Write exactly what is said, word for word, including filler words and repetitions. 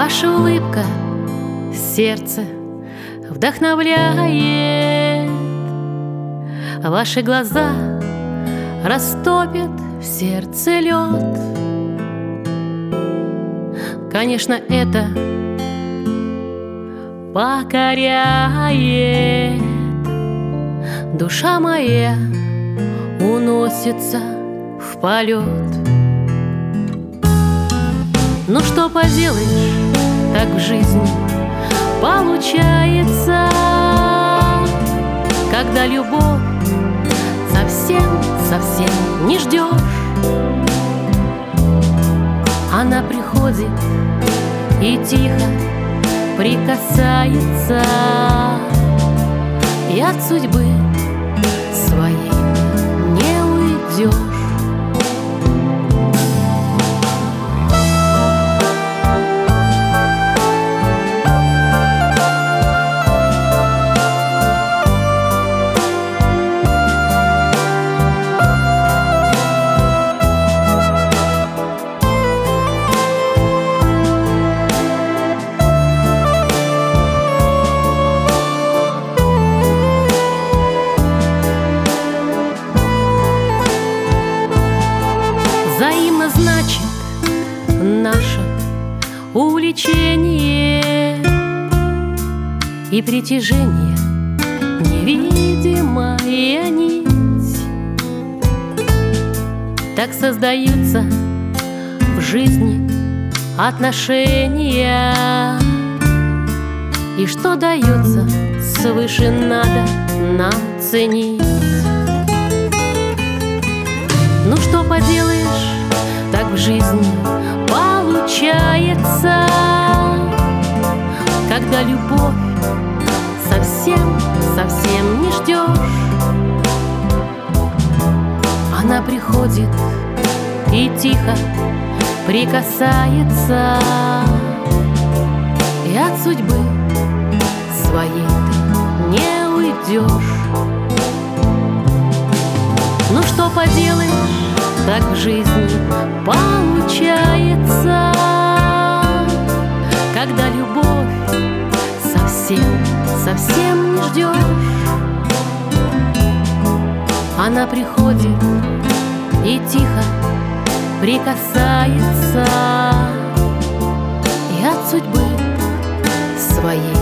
Ваша улыбка сердце вдохновляет, ваши глаза растопят в сердце лед. Конечно, это покоряет. Душа моя уносится в полет. Ну что поделаешь, так в жизни получается, когда любовь совсем-совсем не ждешь. Она приходит и тихо прикасается, и от судьбы своей не уйдешь. Взаимно значит наше увлечение и притяжение, невидимая нить. Так создаются в жизни отношения, и что дается свыше, надо нам ценить. Ну что поделаешь, так в жизни получается, когда любовь совсем-совсем не ждешь. Она приходит и тихо прикасается, и от судьбы своей ты не уйдешь. Ну что поделаешь, так в жизни получается, когда любовь совсем-совсем не ждешь. Она приходит и тихо прикасается, и от судьбы своей